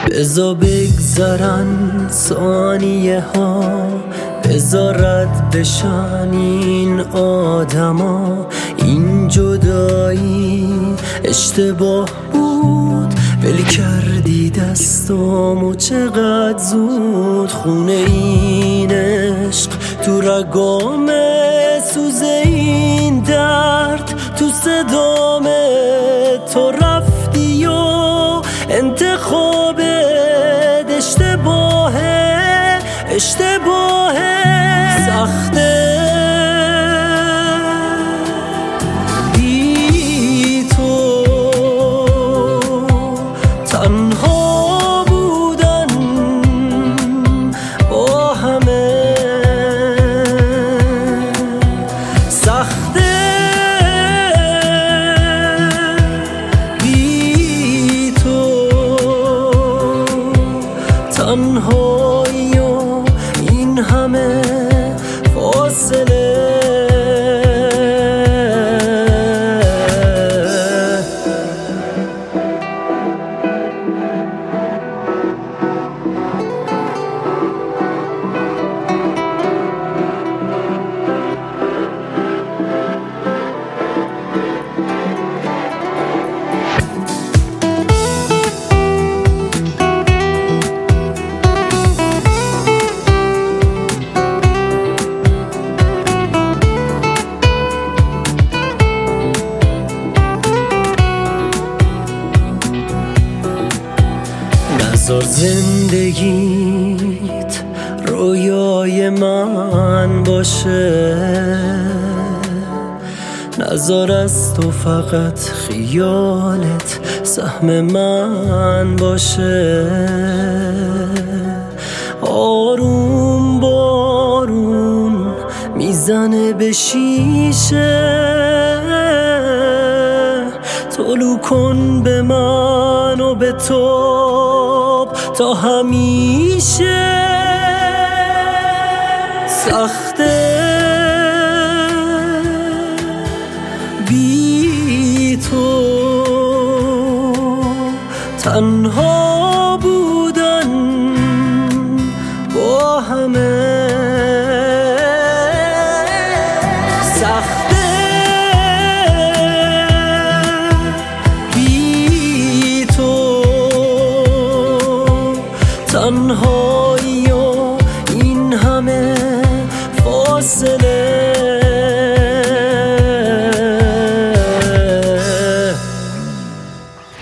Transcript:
بذار بگذرن ثانیه ها، بذار رد بشن این آدما. این جدایی اشتباه بود، ولی کردی دستامو چقدر زود. خونه این عشق تو رگامه، سوز این درد تو صدامه. تو رفتی و انتخابت اشتباهه سخته. بی تو تنها بودن با همه سخته. بی تو تنهایی و این همه فاصله. نذار زندگیت رویای من باشه، نذار از تو فقط خیالت سهم من باشه. آروم بارون میزنه به شیشه، طلوع کن به من و به تاب تا همیشه. سخته بی تو تنها بودن با همه سخته. بی تو تنهایی و این همه فاصله.